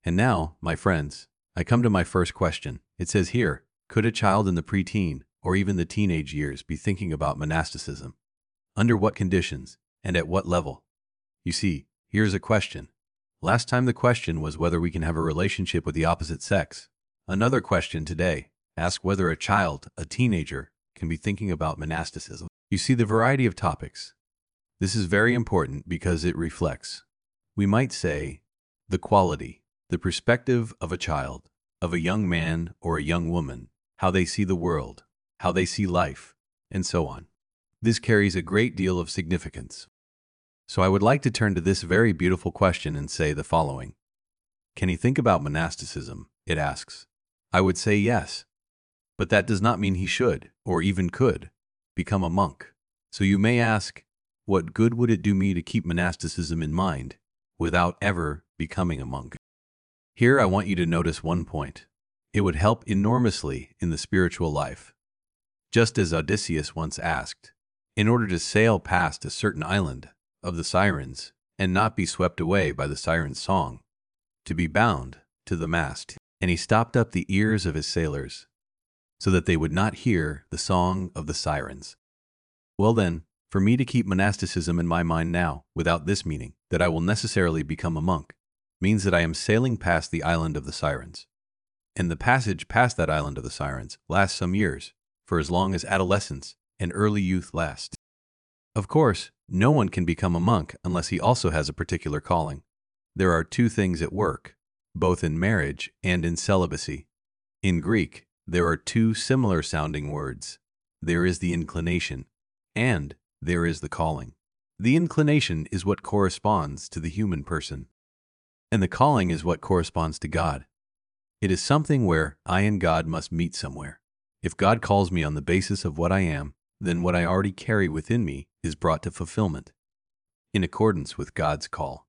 And now, my friends, I come to my first question. It says here, could a child in the preteen or even the teenage years be thinking about monasticism? Under what conditions and at what level? You see, here's a question. Last time the question was whether we can have a relationship with the opposite sex. Another question today asks whether a child, a teenager, can be thinking about monasticism. You see the variety of topics. This is very important because it reflects, we might say, the quality, the perspective of a child, of a young man or a young woman, how they see the world, how they see life, and so on. This carries a great deal of significance. So I would like to turn to this very beautiful question and say the following. Can he think about monasticism? It asks. I would say yes. But that does not mean he should, or even could, become a monk. So you may ask, what good would it do me to keep monasticism in mind without ever becoming a monk? Here I want you to notice one point. It would help enormously in the spiritual life. Just as Odysseus once asked, in order to sail past a certain island of the sirens and not be swept away by the sirens' song, to be bound to the mast, and he stopped up the ears of his sailors so that they would not hear the song of the sirens. Well then, for me to keep monasticism in my mind now, without this meaning, that I will necessarily become a monk, means that I am sailing past the island of the sirens. And the passage past that island of the sirens lasts some years, for as long as adolescence and early youth last. Of course, no one can become a monk unless he also has a particular calling. There are two things at work, both in marriage and in celibacy. In Greek, there are two similar sounding words. There is the inclination, and there is the calling. The inclination is what corresponds to the human person, and the calling is what corresponds to God. It is something where I and God must meet somewhere. If God calls me on the basis of what I am, then what I already carry within me is brought to fulfillment, in accordance with God's call.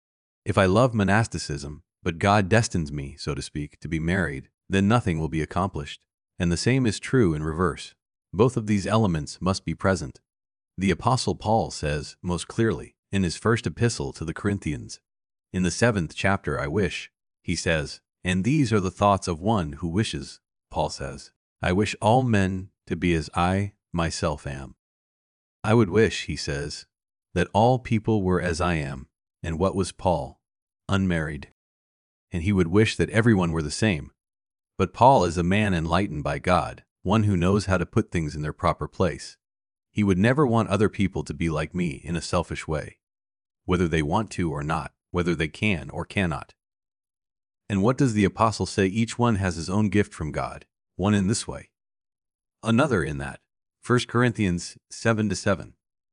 If I love monasticism, but God destines me, so to speak, to be married, then nothing will be accomplished. And the same is true in reverse. Both of these elements must be present. The Apostle Paul says most clearly in his first epistle to the Corinthians, in the 7th chapter, I wish, he says, and these are the thoughts of one who wishes, Paul says, I wish all men to be as I myself am. I would wish, he says, that all people were as I am. And what was Paul? Unmarried. And he would wish that everyone were the same. But Paul is a man enlightened by God, one who knows how to put things in their proper place. He would never want other people to be like me in a selfish way, whether they want to or not, whether they can or cannot. And what does the apostle say? Each one has his own gift from God, one in this way, another in that. 1 Corinthians 7:7.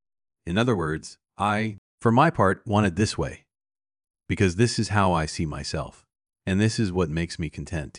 In other words, I, for my part, want it this way, because this is how I see myself, and this is what makes me content.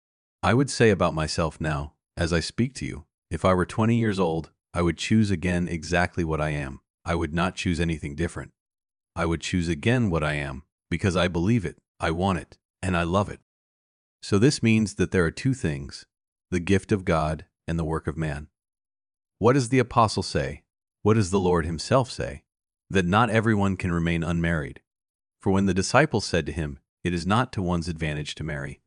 I would say about myself now, as I speak to you, if I were 20 years old, I would choose again exactly what I am. I would not choose anything different. I would choose again what I am, because I believe it, I want it, and I love it. So this means that there are two things, the gift of God and the work of man. What does the apostle say? What does the Lord himself say? That not everyone can remain unmarried. For when the disciples said to him, it is not to one's advantage to marry.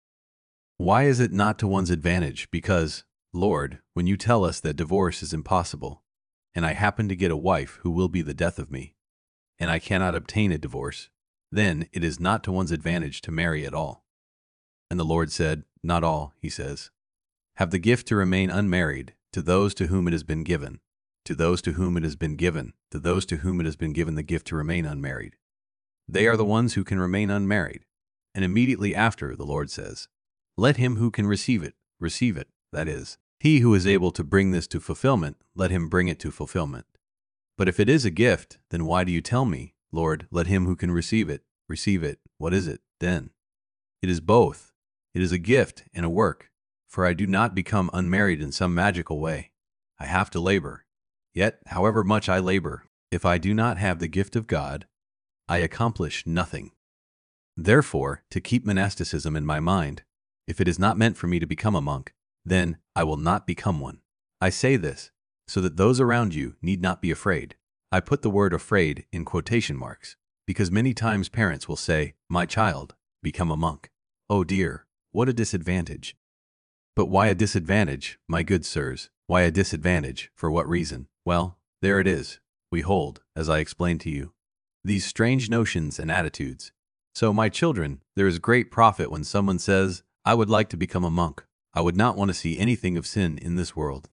Why is it not to one's advantage? Because, Lord, when you tell us that divorce is impossible, and I happen to get a wife who will be the death of me, and I cannot obtain a divorce, then it is not to one's advantage to marry at all. And the Lord said, not all, he says, have the gift to remain unmarried, to those to whom it has been given, to those to whom it has been given, to those to whom it has been given the gift to remain unmarried. They are the ones who can remain unmarried. And immediately after, the Lord says, let him who can receive it, that is, he who is able to bring this to fulfillment, let him bring it to fulfillment. But if it is a gift, then why do you tell me, Lord, let him who can receive it? What is it, then? It is both. It is a gift and a work, for I do not become unmarried in some magical way. I have to labor. Yet, however much I labor, if I do not have the gift of God, I accomplish nothing. Therefore, to keep monasticism in my mind, if it is not meant for me to become a monk, then I will not become one. I say this so that those around you need not be afraid. I put the word afraid in quotation marks, because many times parents will say, my child, become a monk. Oh dear, what a disadvantage. But why a disadvantage, my good sirs? Why a disadvantage? For what reason? Well, there it is. We hold, as I explained to you, these strange notions and attitudes. So, my children, there is great profit when someone says, I would like to become a monk. I would not want to see anything of sin in this world.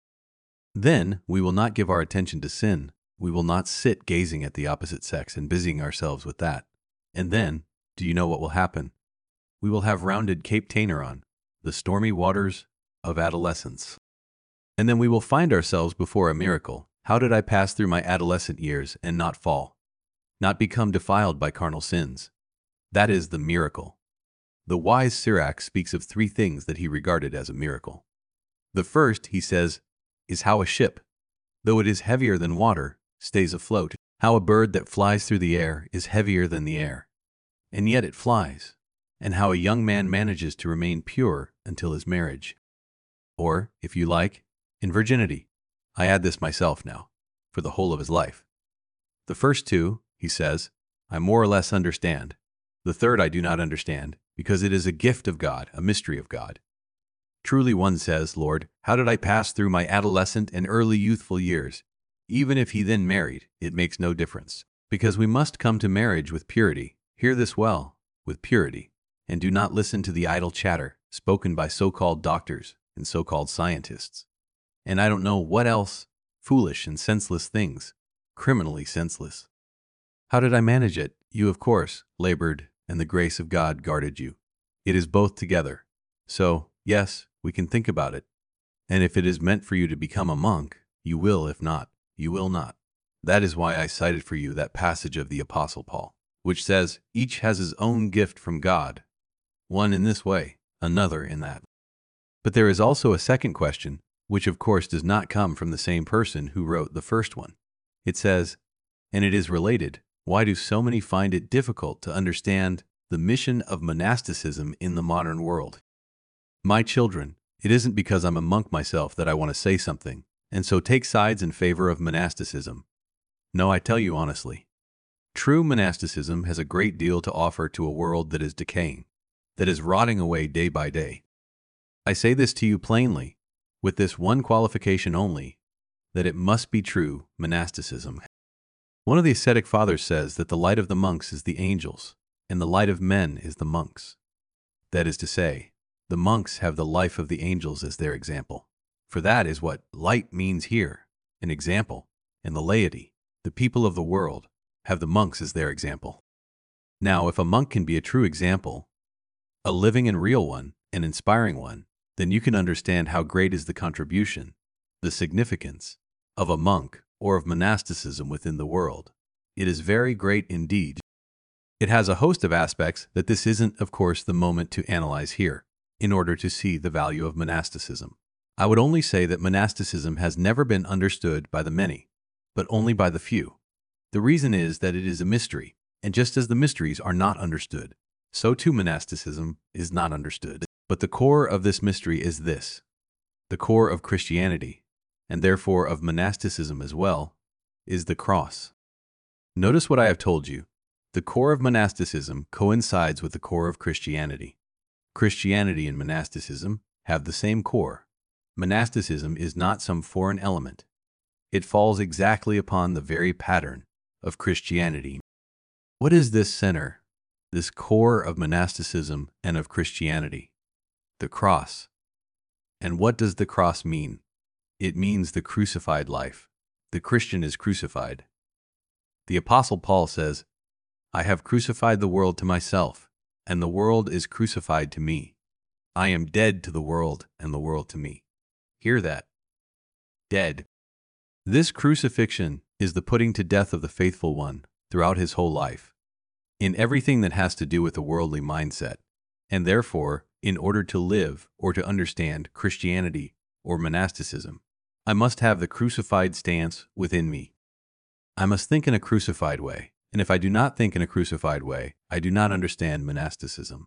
Then we will not give our attention to sin. We will not sit gazing at the opposite sex and busying ourselves with that. And then, do you know what will happen? We will have rounded Cape Tainer on, the stormy waters of adolescence. And then we will find ourselves before a miracle. How did I pass through my adolescent years and not fall? Not become defiled by carnal sins? That is the miracle. The wise Sirach speaks of 3 things that he regarded as a miracle. The first, he says, is how a ship, though it is heavier than water, stays afloat. How a bird that flies through the air is heavier than the air, and yet it flies. And how a young man manages to remain pure until his marriage. Or, if you like, in virginity. I add this myself now, for the whole of his life. The first 2, he says, I more or less understand. The third I do not understand, because it is a gift of God, a mystery of God. Truly one says, Lord, how did I pass through my adolescent and early youthful years? Even if he then married, it makes no difference, because we must come to marriage with purity. Hear this well, with purity, and do not listen to the idle chatter spoken by so-called doctors and so-called scientists. And I don't know what else, foolish and senseless things, criminally senseless. How did I manage it? You, of course, labored, and the grace of God guarded you. It is both together. So, yes, we can think about it. And if it is meant for you to become a monk, you will. If not, you will not. That is why I cited for you that passage of the Apostle Paul, which says, each has his own gift from God, one in this way, another in that. But there is also a second question, which of course does not come from the same person who wrote the first one. It says, and it is related, why do so many find it difficult to understand the mission of monasticism in the modern world? My children, it isn't because I'm a monk myself that I want to say something, and so take sides in favor of monasticism. No, I tell you honestly. True monasticism has a great deal to offer to a world that is decaying, that is rotting away day by day. I say this to you plainly, with this one qualification only, that it must be true monasticism. One of the ascetic fathers says that the light of the monks is the angels, and the light of men is the monks. That is to say, the monks have the life of the angels as their example. For that is what light means here, an example, and the laity, the people of the world, have the monks as their example. Now, if a monk can be a true example, a living and real one, an inspiring one, then you can understand how great is the contribution, the significance, of a monk or of monasticism within the world. It is very great indeed. It has a host of aspects that this isn't, of course, the moment to analyze here, in order to see the value of monasticism. I would only say that monasticism has never been understood by the many, but only by the few. The reason is that it is a mystery, and just as the mysteries are not understood, so too monasticism is not understood. But the core of this mystery is this. The core of Christianity, and therefore of monasticism as well, is the cross. Notice what I have told you. The core of monasticism coincides with the core of Christianity. Christianity and monasticism have the same core. Monasticism is not some foreign element. It falls exactly upon the very pattern of Christianity. What is this center, this core of monasticism and of Christianity? The cross. And what does the cross mean? It means the crucified life. The Christian is crucified. The Apostle Paul says, I have crucified the world to myself, and the world is crucified to me. I am dead to the world, and the world to me. Hear that. Dead. This crucifixion is the putting to death of the faithful one throughout his whole life, in everything that has to do with the worldly mindset, and therefore, in order to live or to understand Christianity or monasticism, I must have the crucified stance within me. I must think in a crucified way, and if I do not think in a crucified way, I do not understand monasticism.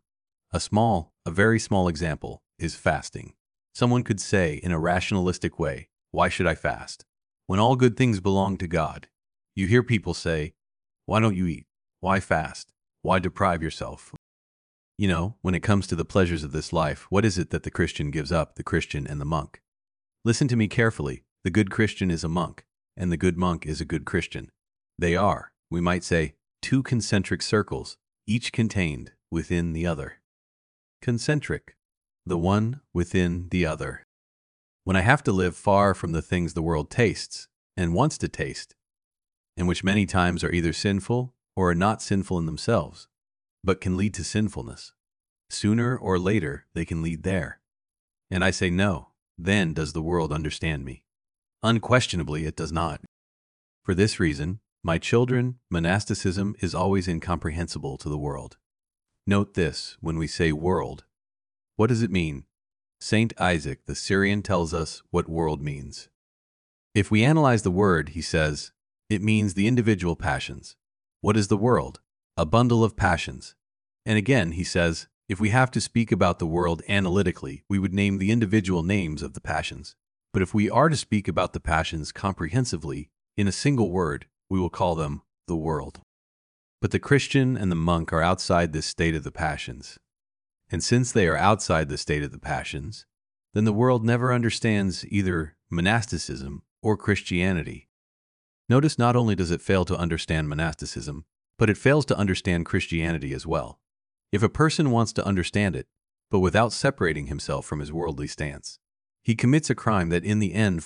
A very small example is fasting. Someone could say in a rationalistic way, why should I fast? When all good things belong to God. You hear people say, why don't you eat? Why fast? Why deprive yourself? When it comes to the pleasures of this life, what is it that the Christian gives up, the Christian and the monk? Listen to me carefully. The good Christian is a monk, and the good monk is a good Christian. They are, we might say, two concentric circles, each contained within the other. Concentric, the one within the other. When I have to live far from the things the world tastes and wants to taste, and which many times are either sinful or are not sinful in themselves, but can lead to sinfulness, sooner or later they can lead there. And I say no, then does the world understand me? Unquestionably, it does not. For this reason, my children, monasticism is always incomprehensible to the world. Note this, when we say world, what does it mean? Saint Isaac the Syrian tells us what world means. If we analyze the word, he says, it means the individual passions. What is the world? A bundle of passions. And again, he says, if we have to speak about the world analytically, we would name the individual names of the passions. But if we are to speak about the passions comprehensively, in a single word, we will call them the world. But the Christian and the monk are outside this state of the passions. And since they are outside the state of the passions, then the world never understands either monasticism or Christianity. Notice not only does it fail to understand monasticism, but it fails to understand Christianity as well. If a person wants to understand it, but without separating himself from his worldly stance, he commits a crime that in the end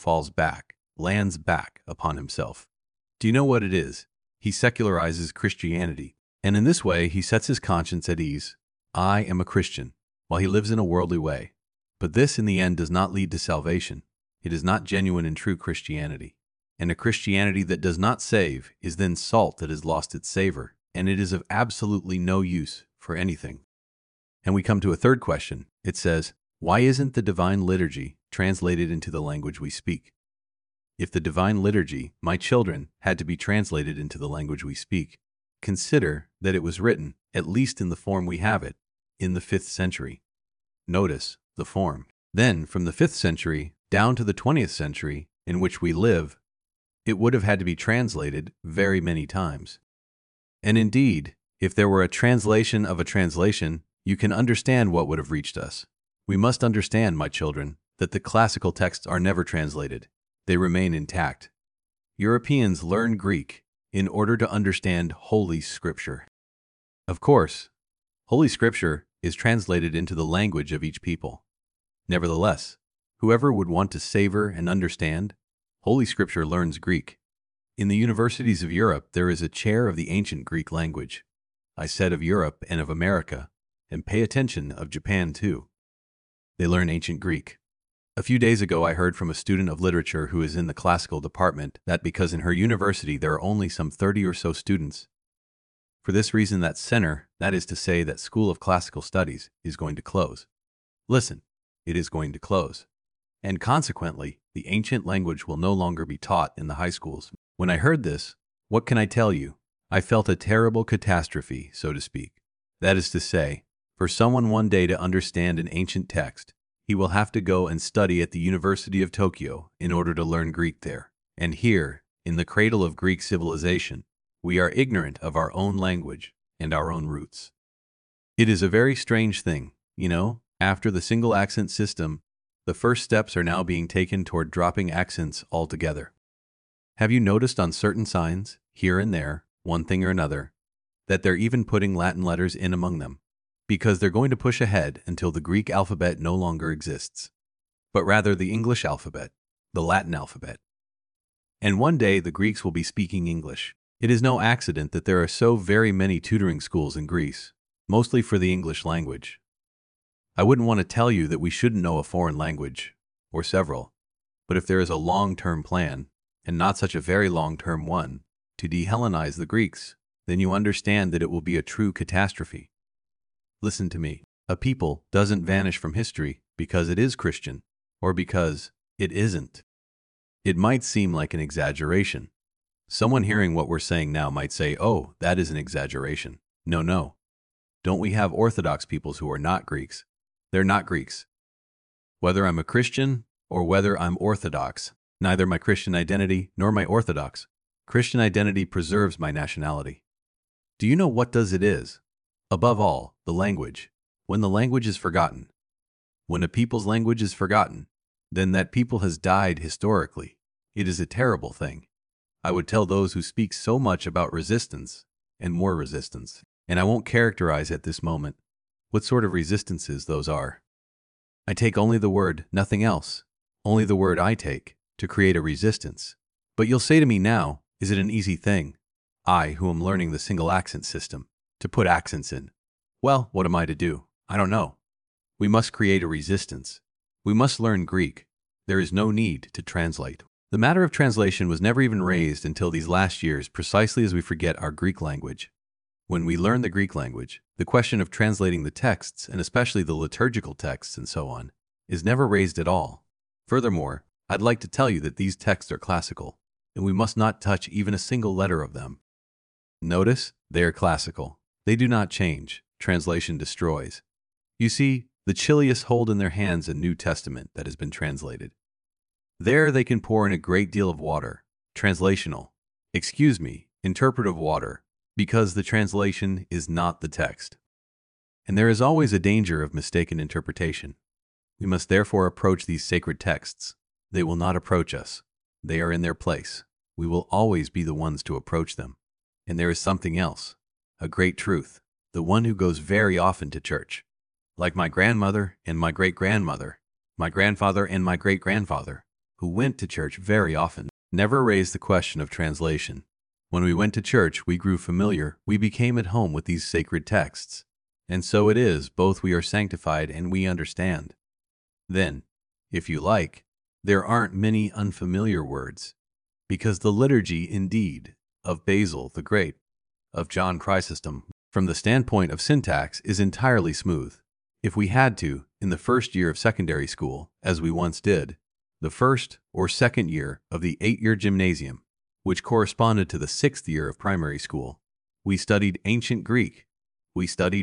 lands back upon himself. Do you know what it is? He secularizes Christianity, and in this way he sets his conscience at ease. I am a Christian, while he lives in a worldly way. But this in the end does not lead to salvation. It is not genuine and true Christianity. And a Christianity that does not save is then salt that has lost its savor, and it is of absolutely no use for anything. And we come to a third question. It says, why isn't the Divine Liturgy translated into the language we speak? If the Divine Liturgy, my children, had to be translated into the language we speak, consider that it was written, at least in the form we have it, in the 5th century. Notice the form. Then, from the 5th century down to the 20th century, in which we live, it would have had to be translated very many times. And indeed, if there were a translation of a translation, you can understand what would have reached us. We must understand, my children, that the classical texts are never translated. They remain intact. Europeans learn Greek in order to understand Holy Scripture. Of course, Holy Scripture is translated into the language of each people. Nevertheless, whoever would want to savor and understand, Holy Scripture learns Greek. In the universities of Europe, there is a chair of the ancient Greek language. I said of Europe and of America, and pay attention of Japan too. They learn ancient Greek. A few days ago, I heard from a student of literature who is in the classical department that because in her university there are only some 30 or so students, for this reason that center, that is to say that School of Classical Studies, is going to close. Listen, it is going to close. And consequently, the ancient language will no longer be taught in the high schools. When I heard this, what can I tell you? I felt a terrible catastrophe, so to speak. That is to say, for someone one day to understand an ancient text, he will have to go and study at the University of Tokyo in order to learn Greek there. And here, in the cradle of Greek civilization, we are ignorant of our own language and our own roots. It is a very strange thing, after the single accent system, the first steps are now being taken toward dropping accents altogether. Have you noticed on certain signs, here and there, one thing or another, that they're even putting Latin letters in among them? Because they're going to push ahead until the Greek alphabet no longer exists, but rather the English alphabet, the Latin alphabet. And one day the Greeks will be speaking English. It is no accident that there are so very many tutoring schools in Greece, mostly for the English language. I wouldn't want to tell you that we shouldn't know a foreign language, or several, but if there is a long-term plan, and not such a very long-term one, to de-Hellenize the Greeks, then you understand that it will be a true catastrophe. Listen to me. A people doesn't vanish from history because it is Christian, or because it isn't. It might seem like an exaggeration. Someone hearing what we're saying now might say, oh, that is an exaggeration. No. Don't we have Orthodox peoples who are not Greeks? They're not Greeks. Whether I'm a Christian or whether I'm Orthodox, neither my Christian identity nor my Orthodox Christian identity preserves my nationality. Do you know what does it is? Above all, the language. When the language is forgotten, when a people's language is forgotten, then that people has died historically. It is a terrible thing. I would tell those who speak so much about resistance and more resistance, and I won't characterize at this moment what sort of resistances those are. I take only the word, nothing else, only the word I take, to create a resistance. But you'll say to me now, is it an easy thing? I, who am learning the single accent system, to put accents in. Well, what am I to do? I don't know. We must create a resistance. We must learn Greek. There is no need to translate. The matter of translation was never even raised until these last years, precisely as we forget our Greek language. When we learn the Greek language, the question of translating the texts, and especially the liturgical texts and so on, is never raised at all. Furthermore, I'd like to tell you that these texts are classical, and we must not touch even a single letter of them. Notice, they are classical. They do not change. Translation destroys. You see, the Chilius hold in their hands a New Testament that has been translated. There they can pour in a great deal of water, interpretive water, because the translation is not the text. And there is always a danger of mistaken interpretation. We must therefore approach these sacred texts. They will not approach us. They are in their place. We will always be the ones to approach them. And there is something else, a great truth, the one who goes very often to church. Like my grandmother and my great-grandmother, my grandfather and my great-grandfather, who went to church very often, never raised the question of translation. When we went to church, we grew familiar, we became at home with these sacred texts. And so it is, both we are sanctified and we understand. Then, if you like, there aren't many unfamiliar words, because the liturgy, indeed, of Basil the Great, of John Chrysostom, from the standpoint of syntax, is entirely smooth. If we had to, in the first year of secondary school, as we once did, the first or second year of the 8-year gymnasium, which corresponded to the 6th year of primary school, we studied ancient Greek. We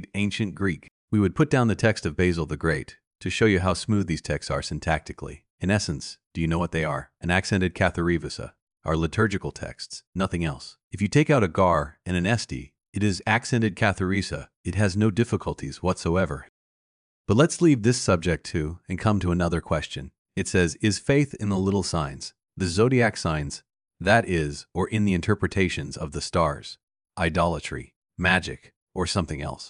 would put down the text of Basil the Great to show you how smooth these texts are syntactically. In essence, do you know what they are? An accented katharivousa, our liturgical texts, nothing else. If you take out a gar and an esti, it is accented katharisa. It has no difficulties whatsoever. But let's leave this subject too and come to another question. It says, is faith in the little signs, the zodiac signs, that is, or in the interpretations of the stars, idolatry, magic, or something else?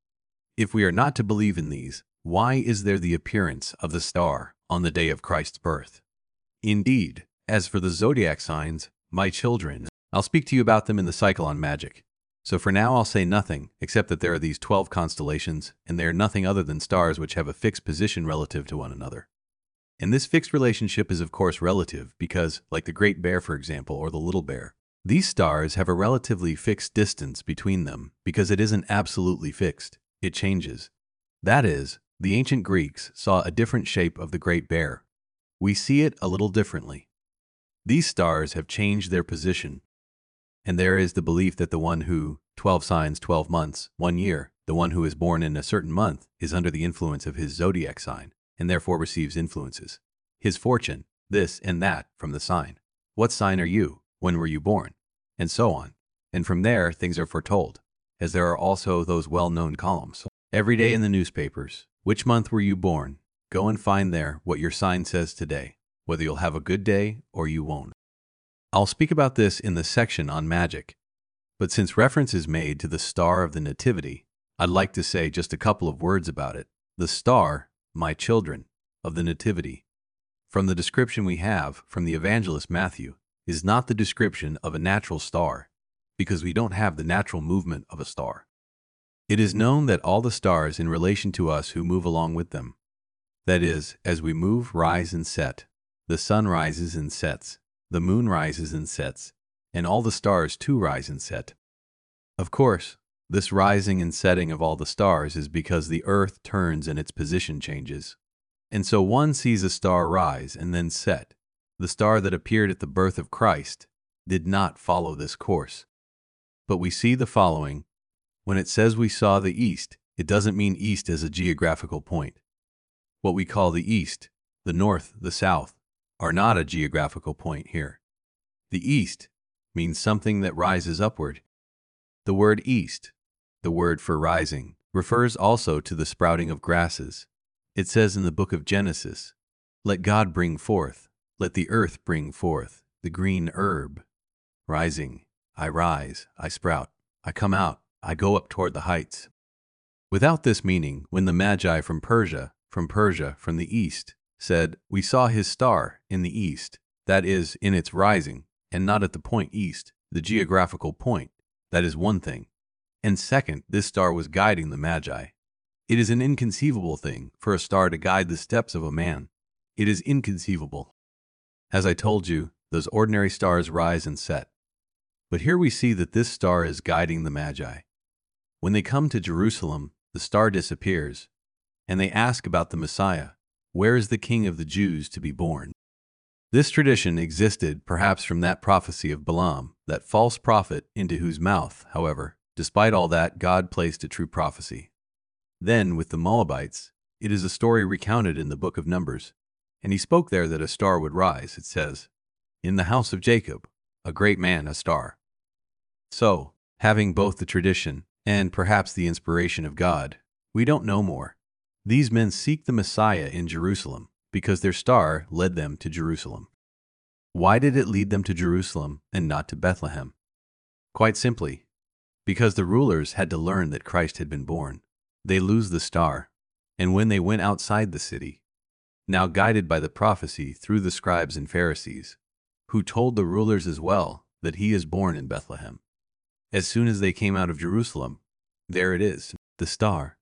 If we are not to believe in these, why is there the appearance of the star on the day of Christ's birth? Indeed, as for the zodiac signs, my children, I'll speak to you about them in the cycle on magic. So for now I'll say nothing, except that there are these 12 constellations, and they are nothing other than stars which have a fixed position relative to one another. And this fixed relationship is of course relative because, like the Great Bear for example, or the Little Bear, these stars have a relatively fixed distance between them because it isn't absolutely fixed. It changes. That is, the ancient Greeks saw a different shape of the Great Bear. We see it a little differently. These stars have changed their position. And there is the belief that the one who, 12 signs, 12 months, 1 year, the one who is born in a certain month is under the influence of his zodiac sign, and therefore receives influences. His fortune, this and that, from the sign. What sign are you? When were you born? And so on. And from there, things are foretold, as there are also those well-known columns. Every day in the newspapers, which month were you born? Go and find there what your sign says today, whether you'll have a good day or you won't. I'll speak about this in the section on magic, but since reference is made to the star of the Nativity, I'd like to say just a couple of words about it. The star, my children, of the Nativity, from the description we have from the evangelist Matthew, is not the description of a natural star, because we don't have the natural movement of a star. It is known that all the stars in relation to us who move along with them, that is, as we move, rise and set. The sun rises and sets. The moon rises and sets, and all the stars too rise and set. Of course, this rising and setting of all the stars is because the earth turns and its position changes. And so one sees a star rise and then set. The star that appeared at the birth of Christ did not follow this course. But we see the following. When it says we saw the east, it doesn't mean east as a geographical point. What we call the east, the north, the south, are not a geographical point here. The east means something that rises upward. The word east, the word for rising, refers also to the sprouting of grasses. It says in the book of Genesis, "Let God bring forth, let the earth bring forth the green herb. Rising, I rise, I sprout, I come out, I go up toward the heights." Without this meaning, when the Magi from the east, said, "We saw his star in the east," that is, in its rising, and not at the point east, the geographical point, that is one thing. And second, this star was guiding the Magi. It is an inconceivable thing for a star to guide the steps of a man. It is inconceivable. As I told you, those ordinary stars rise and set. But here we see that this star is guiding the Magi. When they come to Jerusalem, the star disappears, and they ask about the Messiah. Where is the King of the Jews to be born? This tradition existed perhaps from that prophecy of Balaam, that false prophet into whose mouth, however, despite all that, God placed a true prophecy. Then, with the Moabites, it is a story recounted in the book of Numbers. And he spoke there that a star would rise, it says, in the house of Jacob, a great man, a star. So, having both the tradition and perhaps the inspiration of God, we don't know more. These men seek the Messiah in Jerusalem because their star led them to Jerusalem. Why did it lead them to Jerusalem and not to Bethlehem? Quite simply, because the rulers had to learn that Christ had been born. They lose the star, and when they went outside the city, now guided by the prophecy through the scribes and Pharisees, who told the rulers as well that he is born in Bethlehem. As soon as they came out of Jerusalem, there it is, the star.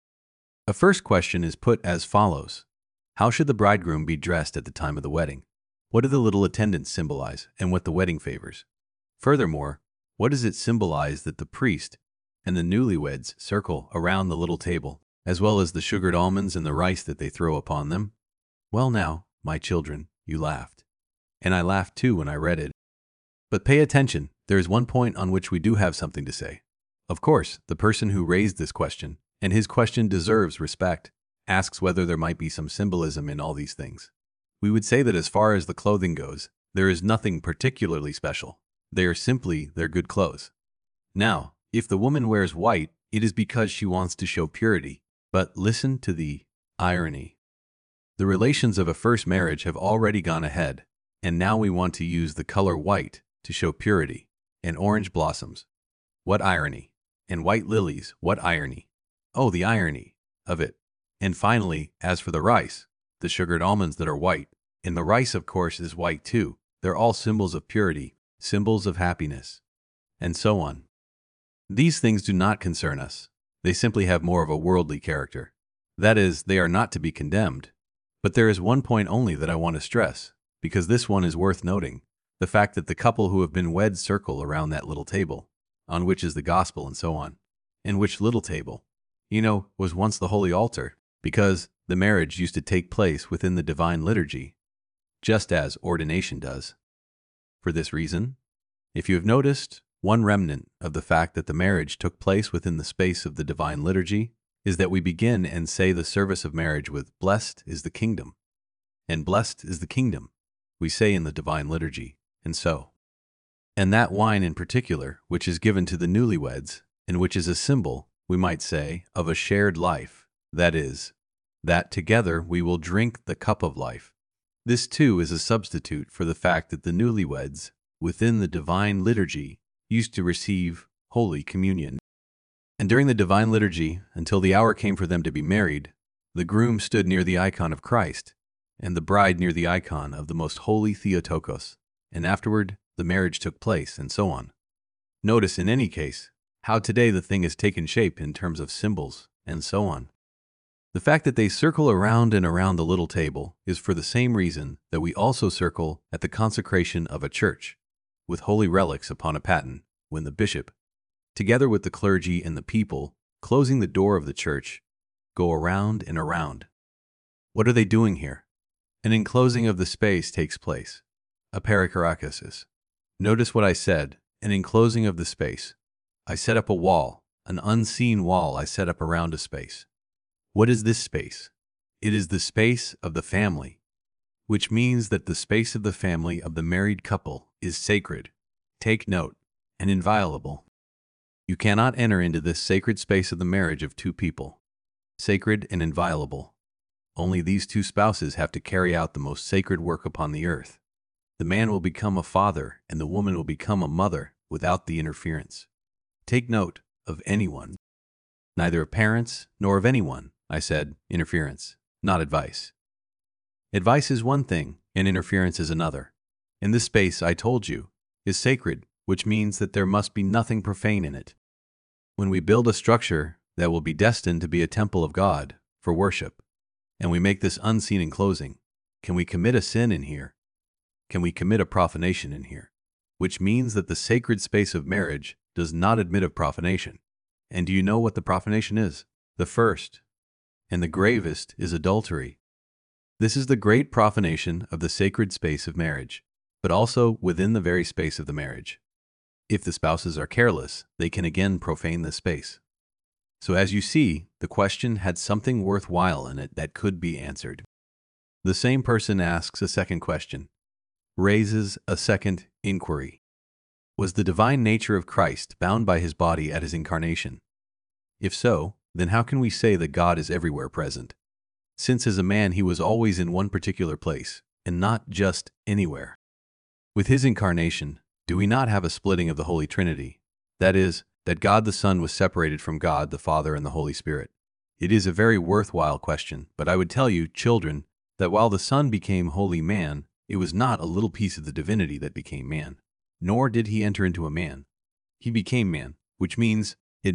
A first question is put as follows. How should the bridegroom be dressed at the time of the wedding? What do the little attendants symbolize, and what the wedding favors? Furthermore, what does it symbolize that the priest and the newlyweds circle around the little table, as well as the sugared almonds and the rice that they throw upon them? Well now, my children, you laughed. And I laughed too when I read it. But pay attention, there is one point on which we do have something to say. Of course, the person who raised this question, and his question deserves respect, asks whether there might be some symbolism in all these things. We would say that as far as the clothing goes, there is nothing particularly special. They are simply their good clothes. Now, if the woman wears white, it is because she wants to show purity. But listen to the irony. The relations of a first marriage have already gone ahead, and now we want to use the color white to show purity, and orange blossoms. What irony! And white lilies, what irony! Oh, the irony of it! And finally, as for the rice, the sugared almonds that are white, and the rice of course is white too, they're all symbols of purity, symbols of happiness, and so on. These things do not concern us. They simply have more of a worldly character. That is, they are not to be condemned. But there is one point only that I want to stress, because this one is worth noting, the fact that the couple who have been wed circle around that little table, on which is the gospel and so on, and which little table, was once the holy altar, because the marriage used to take place within the divine liturgy, just as ordination does. For this reason, if you have noticed, one remnant of the fact that the marriage took place within the space of the divine liturgy is that we begin and say the service of marriage with "Blessed is the kingdom," and "Blessed is the kingdom," we say in the divine liturgy, and so. And that wine in particular, which is given to the newlyweds, and which is a symbol, we might say, of a shared life, that is, that together we will drink the cup of life. This too is a substitute for the fact that the newlyweds, within the divine liturgy, used to receive Holy Communion. And during the divine liturgy, until the hour came for them to be married, the groom stood near the icon of Christ, and the bride near the icon of the most holy Theotokos, and afterward the marriage took place, and so on. Notice, in any case, how today the thing has taken shape in terms of symbols, and so on. The fact that they circle around and around the little table is for the same reason that we also circle at the consecration of a church, with holy relics upon a paten, when the bishop, together with the clergy and the people, closing the door of the church, go around and around. What are they doing here? An enclosing of the space takes place, a perichorakesis. Notice what I said, an enclosing of the space. I set up a wall, an unseen wall I set up around a space. What is this space? It is the space of the family, which means that the space of the family of the married couple is sacred, take note, and inviolable. You cannot enter into this sacred space of the marriage of two people, sacred and inviolable. Only these two spouses have to carry out the most sacred work upon the earth. The man will become a father and the woman will become a mother without the interference. Take note of anyone. Neither of parents nor of anyone, I said, interference, not advice. Advice is one thing and interference is another. In this space, I told you, is sacred, which means that there must be nothing profane in it. When we build a structure that will be destined to be a temple of God for worship, and we make this unseen enclosing, can we commit a sin in here? Can we commit a profanation in here? Which means that the sacred space of marriage does not admit of profanation. And do you know what the profanation is? The first and the gravest is adultery. This is the great profanation of the sacred space of marriage, but also within the very space of the marriage. If the spouses are careless, they can again profane the space. So as you see, the question had something worthwhile in it that could be answered. The same person asks a second question, raises a second inquiry. Was the divine nature of Christ bound by his body at his incarnation? If so, then how can we say that God is everywhere present? Since as a man he was always in one particular place, and not just anywhere. With his incarnation, do we not have a splitting of the Holy Trinity? That is, that God the Son was separated from God the Father and the Holy Spirit. It is a very worthwhile question, but I would tell you, children, that while the Son became holy man, it was not a little piece of the divinity that became man. Nor did he enter into a man. He became man, which means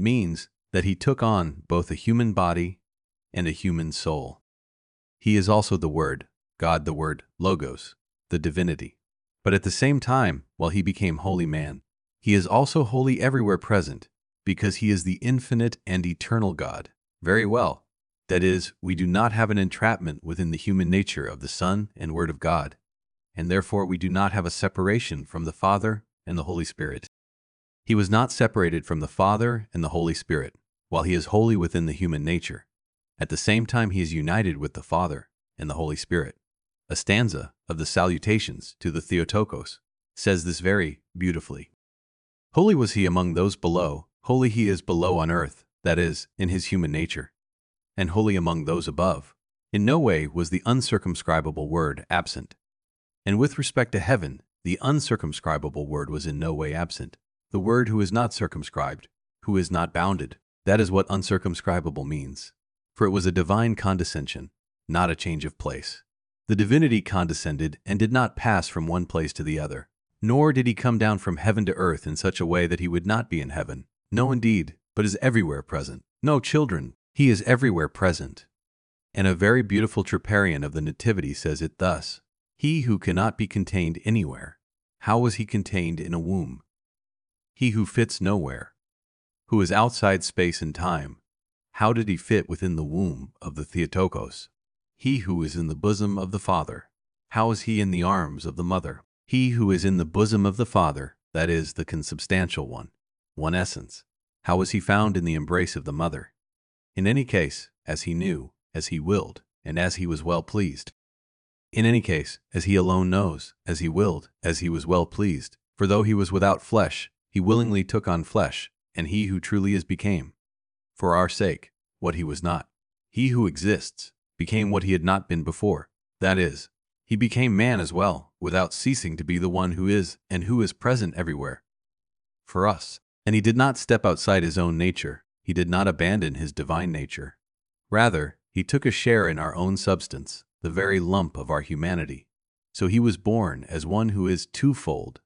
that he took on both a human body and a human soul. He is also the Word, God the Word, Logos, the divinity. But at the same time, while he became holy man, he is also wholly everywhere present, because he is the infinite and eternal God. Very well. That is, we do not have an entrapment within the human nature of the Son and Word of God, and therefore we do not have a separation from the Father and the Holy Spirit. He was not separated from the Father and the Holy Spirit, while he is wholly within the human nature. At the same time he is united with the Father and the Holy Spirit. A stanza of the Salutations to the Theotokos says this very beautifully. Holy was he among those below, holy he is below on earth, that is, in his human nature, and holy among those above. In no way was the uncircumscribable word absent. And with respect to heaven, the uncircumscribable word was in no way absent. The word who is not circumscribed, who is not bounded, that is what uncircumscribable means. For it was a divine condescension, not a change of place. The divinity condescended and did not pass from one place to the other. Nor did he come down from heaven to earth in such a way that he would not be in heaven. No, indeed, but is everywhere present. No, children, he is everywhere present. And a very beautiful Troparion of the Nativity says it thus. He who cannot be contained anywhere, how was he contained in a womb? He who fits nowhere, who is outside space and time, how did he fit within the womb of the Theotokos? He who is in the bosom of the Father, how is he in the arms of the Mother? He who is in the bosom of the Father, that is, the consubstantial one, one essence, how was he found in the embrace of the Mother? In any case, as he knew, as he willed, and as he was well pleased. In any case, as he alone knows, as he willed, as he was well pleased. For though he was without flesh, he willingly took on flesh, and he who truly is became, for our sake, what he was not. He who exists became what he had not been before. That is, he became man as well, without ceasing to be the one who is and who is present everywhere. For us. And he did not step outside his own nature. He did not abandon his divine nature. Rather, he took a share in our own substance, the very lump of our humanity. So he was born as one who is twofold,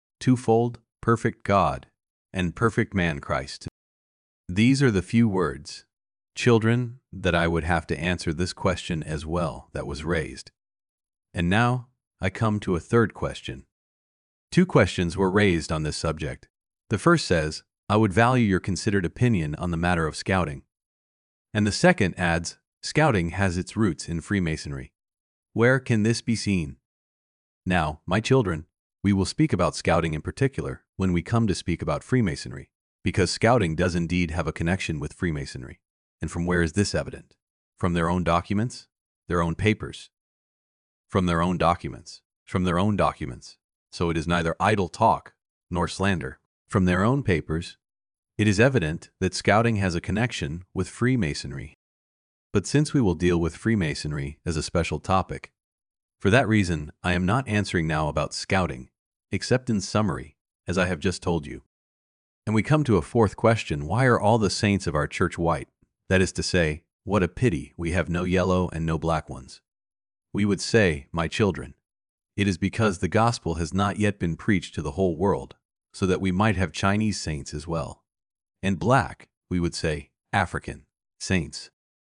perfect God, and perfect man Christ. These are the few words, children, that I would have to answer this question as well that was raised. And now I come to a third question. Two questions were raised on this subject. The first says, I would value your considered opinion on the matter of scouting. And the second adds, scouting has its roots in Freemasonry. Where can this be seen? Now, my children, we will speak about scouting in particular when we come to speak about Freemasonry, because scouting does indeed have a connection with Freemasonry. And from where is this evident? From their own documents? Their own papers? From their own documents. From their own documents. So it is neither idle talk nor slander. From their own papers, It is evident that scouting has a connection with Freemasonry. But since we will deal with Freemasonry as a special topic, for that reason, I am not answering now about scouting, except in summary, as I have just told you. And we come to a fourth question: why are all the saints of our church white? That is to say, what a pity we have no yellow and no black ones. We would say, my children, it is because the gospel has not yet been preached to the whole world, so that we might have Chinese saints as well. And black, we would say, African saints.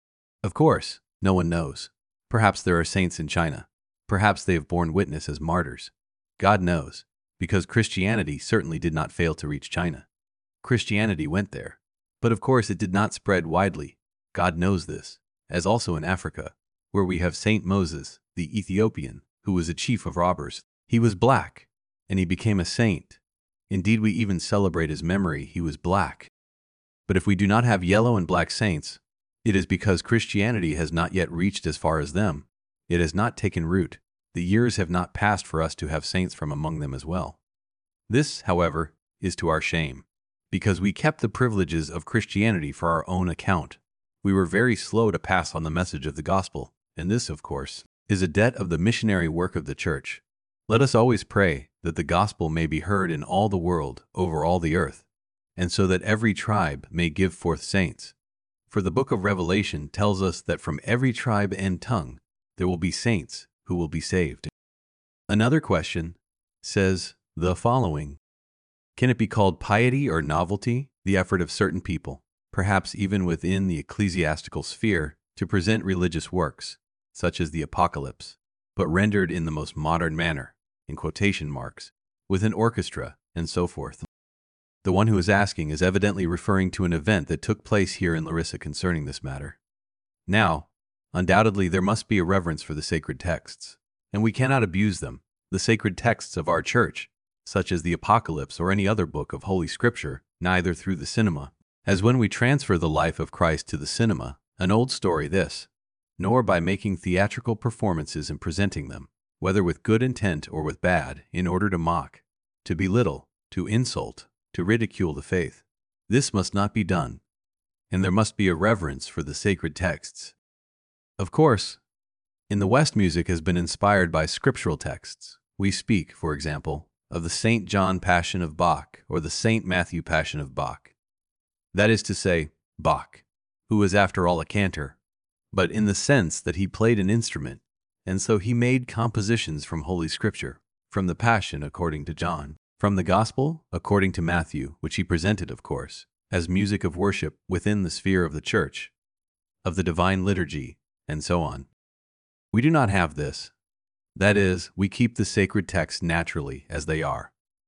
Of course, no one knows. Perhaps there are saints in China. Perhaps they have borne witness as martyrs. God knows, because Christianity certainly did not fail to reach China. Christianity went there, but of course it did not spread widely. God knows this, as also in Africa, where we have Saint Moses, the Ethiopian, who was a chief of robbers. He was black, and he became a saint. Indeed, we even celebrate his memory. He was black. But if we do not have yellow and black saints, it is because Christianity has not yet reached as far as them. It has not taken root. The years have not passed for us to have saints from among them as well. This, however, is to our shame, because we kept the privileges of Christianity for our own account. We were very slow to pass on the message of the gospel, and this, of course, is a debt of the missionary work of the church. Let us always pray that the gospel may be heard in all the world, over all the earth, and so that every tribe may give forth saints. For the book of Revelation tells us that from every tribe and tongue there will be saints who will be saved. Another question says the following: can it be called piety or novelty, the effort of certain people, perhaps even within the ecclesiastical sphere, to present religious works, such as the Apocalypse, but rendered in the most modern manner, in quotation marks, with an orchestra, and so forth? The one who is asking is evidently referring to an event that took place here in Larissa concerning this matter. Now, undoubtedly there must be a reverence for the sacred texts, and we cannot abuse them, the sacred texts of our church, such as the Apocalypse or any other book of Holy Scripture, neither through the cinema, as when we transfer the life of Christ to the cinema, an old story this, nor by making theatrical performances and presenting them, whether with good intent or with bad, in order to mock, to belittle, to insult, to ridicule the faith. This must not be done, and there must be a reverence for the sacred texts. Of course, in the West, music has been inspired by scriptural texts. We speak, for example, of the St. John Passion of Bach or the St. Matthew Passion of Bach. That is to say, Bach, who was after all a cantor, but in the sense that he played an instrument, and so he made compositions from Holy Scripture, from the Passion according to John, from the Gospel according to Matthew, which he presented, of course, as music of worship within the sphere of the church, of the divine liturgy, and so on. We do not have this. That is, we keep the sacred texts naturally as they are.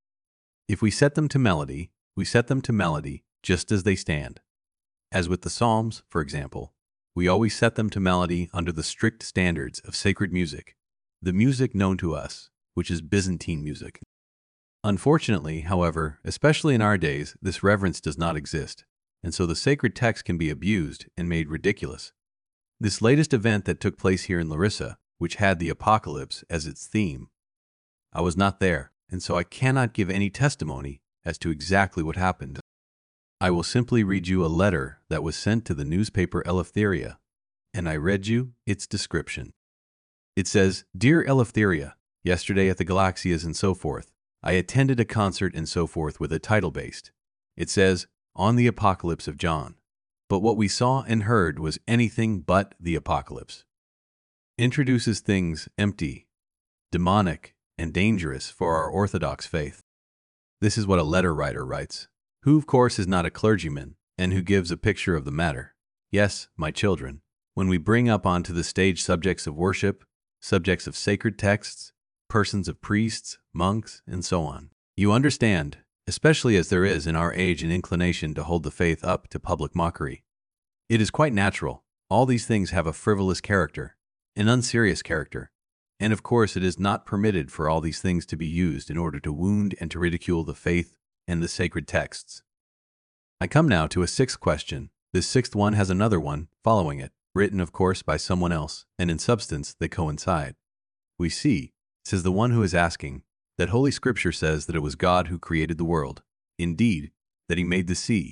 If we set them to melody, we set them to melody just as they stand. As with the Psalms, for example, we always set them to melody under the strict standards of sacred music, the music known to us, which is Byzantine music. Unfortunately, however, especially in our days, this reverence does not exist, and so the sacred text can be abused and made ridiculous. This latest event that took place here in Larissa, which had the Apocalypse as its theme, I was not there, and so I cannot give any testimony as to exactly what happened. I will simply read you a letter that was sent to the newspaper Eleftheria, and I read you its description. It says, "Dear Eleftheria, yesterday at the Galaxias and so forth, I attended a concert and so forth with a title based. It says, on the Apocalypse of John. But what we saw and heard was anything but the Apocalypse. Introduces things empty, demonic, and dangerous for our Orthodox faith." This is what a letter writer writes, who of course is not a clergyman, and who gives a picture of the matter. Yes, my children, when we bring up onto the stage subjects of worship, subjects of sacred texts, persons of priests, monks, and so on, you understand, especially as there is in our age an inclination to hold the faith up to public mockery. It is quite natural. All these things have a frivolous character, an unserious character, and of course it is not permitted for all these things to be used in order to wound and to ridicule the faith and the sacred texts. I come now to a sixth question. This sixth one has another one following it, written of course by someone else, and in substance they coincide. We see, says the one who is asking, that Holy Scripture says that it was God who created the world, indeed, that he made the sea,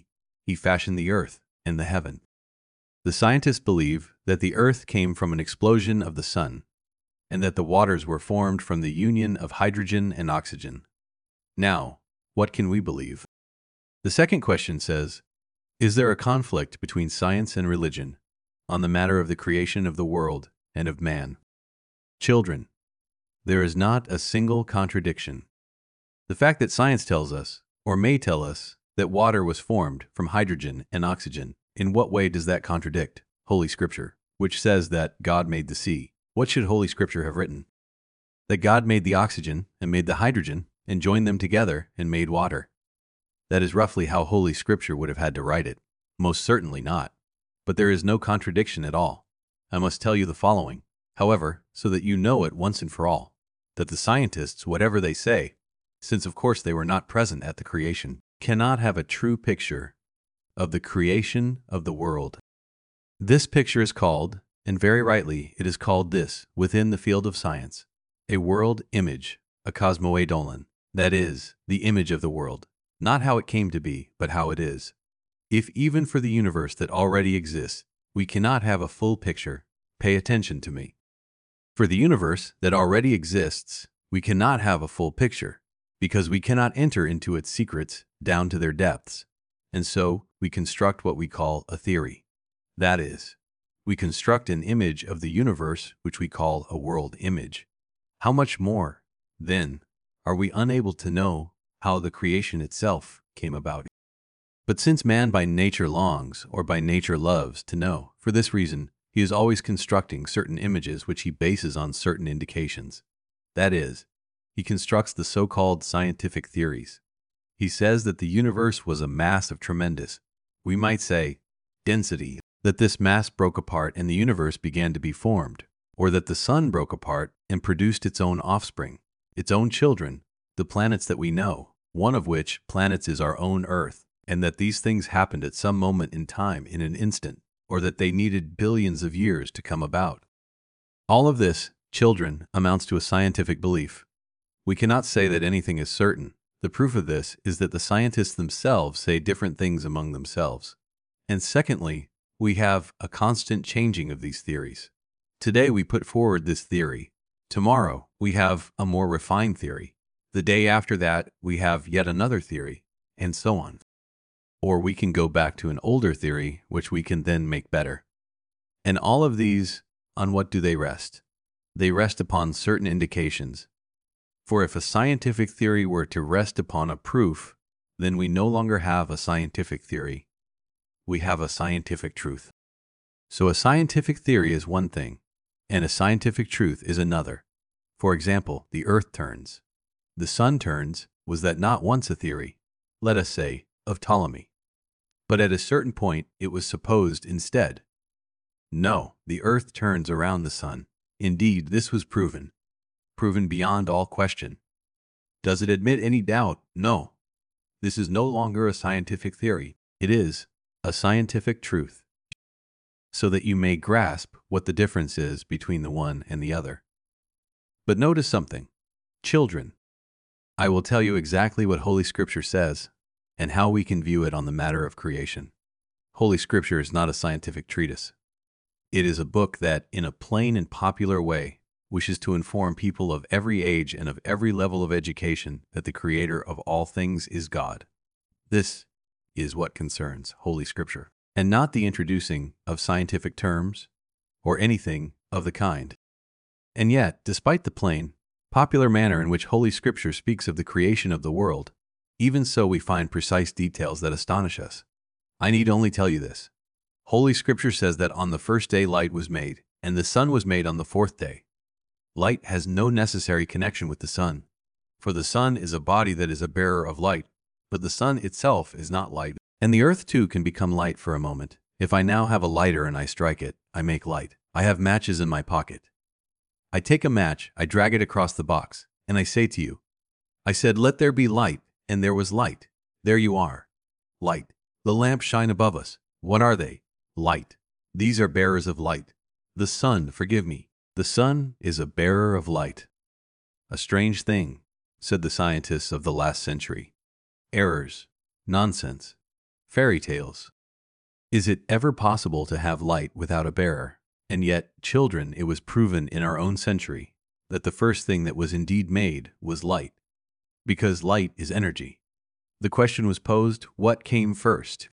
He fashioned the earth and the heaven. The scientists believe that the earth came from an explosion of the sun, and that the waters were formed from the union of hydrogen and oxygen. Now, what can we believe? The second question says, is there a conflict between science and religion on the matter of the creation of the world and of man? Children, there is not a single contradiction. The fact that science tells us, or may tell us, that water was formed from hydrogen and oxygen, in what way does that contradict Holy Scripture, which says that God made the sea? What should Holy Scripture have written? That God made the oxygen and made the hydrogen and joined them together and made water. That is roughly how Holy Scripture would have had to write it. Most certainly not. But there is no contradiction at all. I must tell you the following, however, so that you know it once and for all, that the scientists, whatever they say, since of course they were not present at the creation, cannot have a true picture of the creation of the world. This picture is called, and very rightly it is called this, within the field of science, a world image, a cosmoeidolon, that is, the image of the world, not how it came to be, but how it is. If even for the universe that already exists, we cannot have a full picture, pay attention to me. For the universe that already exists, we cannot have a full picture, because we cannot enter into its secrets down to their depths, and so we construct what we call a theory. That is, we construct an image of the universe which we call a world image. How much more, then, are we unable to know how the creation itself came about? But since man by nature longs, or by nature loves, to know, for this reason, he is always constructing certain images which he bases on certain indications. That is, he constructs the so-called scientific theories. He says that the universe was a mass of tremendous, we might say, density, that this mass broke apart and the universe began to be formed, or that the sun broke apart and produced its own offspring, its own children, the planets that we know, one of which planets is our own Earth, and that these things happened at some moment in time in an instant, or that they needed billions of years to come about. All of this, children, amounts to a scientific belief. We cannot say that anything is certain. The proof of this is that the scientists themselves say different things among themselves. And secondly, we have a constant changing of these theories. Today we put forward this theory. Tomorrow we have a more refined theory. The day after that we have yet another theory, and so on. Or we can go back to an older theory, which we can then make better. And all of these, on what do they rest? They rest upon certain indications. For if a scientific theory were to rest upon a proof, then we no longer have a scientific theory. We have a scientific truth. So a scientific theory is one thing, and a scientific truth is another. For example, the earth turns. The sun turns, was that not once a theory, let us say, of Ptolemy? But at a certain point it was supposed instead. No, the earth turns around the sun. Indeed, this was proven beyond all question. Does it admit any doubt? No. This is no longer a scientific theory. It is a scientific truth. So that you may grasp what the difference is between the one and the other. But notice something. Children, I will tell you exactly what Holy Scripture says and how we can view it on the matter of creation. Holy Scripture is not a scientific treatise. It is a book that, in a plain and popular way, wishes to inform people of every age and of every level of education that the Creator of all things is God. This is what concerns Holy Scripture, and not the introducing of scientific terms or anything of the kind. And yet, despite the plain, popular manner in which Holy Scripture speaks of the creation of the world, even so we find precise details that astonish us. I need only tell you this. Holy Scripture says that on the first day light was made, and the sun was made on the fourth day. Light has no necessary connection with the sun, for the sun is a body that is a bearer of light, but the sun itself is not light. And the earth too can become light for a moment. If I now have a lighter and I strike it, I make light. I have matches in my pocket. I take a match, I drag it across the box, and I say to you, I said, let there be light, and there was light. There you are. Light. The lamps shine above us. What are they? Light. These are bearers of light. The sun, forgive me. The sun is a bearer of light. A strange thing, said the scientists of the last century. Errors. Nonsense. Fairy tales. Is it ever possible to have light without a bearer? And yet, children, it was proven in our own century that the first thing that was indeed made was light, because light is energy. The question was posed, what came first?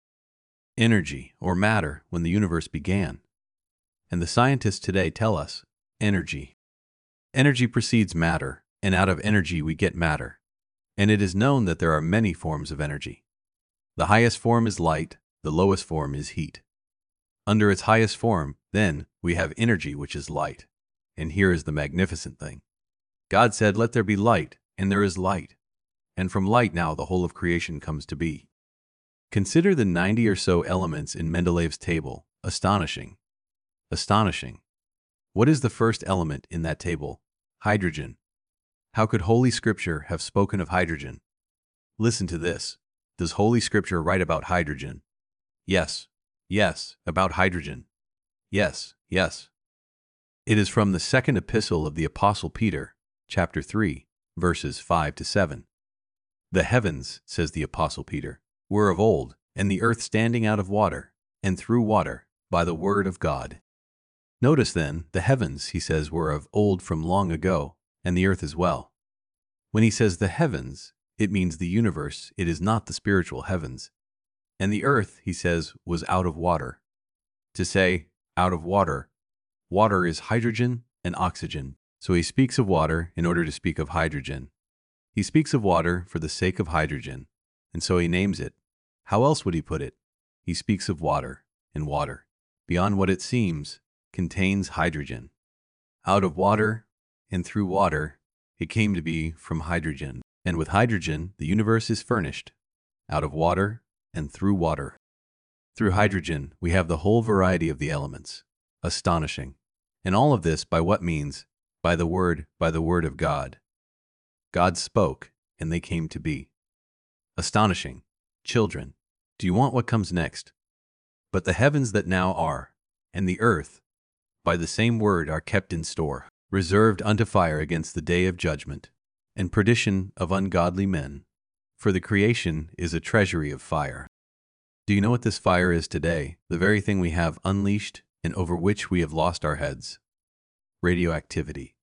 Energy or matter when the universe began? And the scientists today tell us, energy. Energy precedes matter, and out of energy we get matter. And it is known that there are many forms of energy. The highest form is light, the lowest form is heat. Under its highest form, then, we have energy, which is light. And here is the magnificent thing. God said, "Let there be light," and there is light. And from light now the whole of creation comes to be. Consider the 90 or so elements in Mendeleev's table. Astonishing. Astonishing. What is the first element in that table? Hydrogen. How could Holy Scripture have spoken of hydrogen? Listen to this. Does Holy Scripture write about hydrogen? Yes. Yes, about hydrogen. Yes, yes. It is from the second epistle of the Apostle Peter, chapter 3, verses 5 to 7. The heavens, says the Apostle Peter, were of old, and the earth standing out of water, and through water, by the word of God. Notice then, the heavens, he says, were of old from long ago, and the earth as well. When he says the heavens, it means the universe, it is not the spiritual heavens. And the earth, he says, was out of water. To say, out of water, water is hydrogen and oxygen. So he speaks of water in order to speak of hydrogen. He speaks of water for the sake of hydrogen, and so he names it. How else would he put it? He speaks of water, and water, beyond what it seems, contains hydrogen. Out of water and through water, it came to be from hydrogen. And with hydrogen, the universe is furnished. Out of water and through water. Through hydrogen, we have the whole variety of the elements. Astonishing. And all of this by what means? By the word of God. God spoke, and they came to be. Astonishing. Children, do you want what comes next? But the heavens that now are, and the earth, by the same word are kept in store, reserved unto fire against the day of judgment, and perdition of ungodly men. For the creation is a treasury of fire. Do you know what this fire is today? The very thing we have unleashed and over which we have lost our heads. Radioactivity.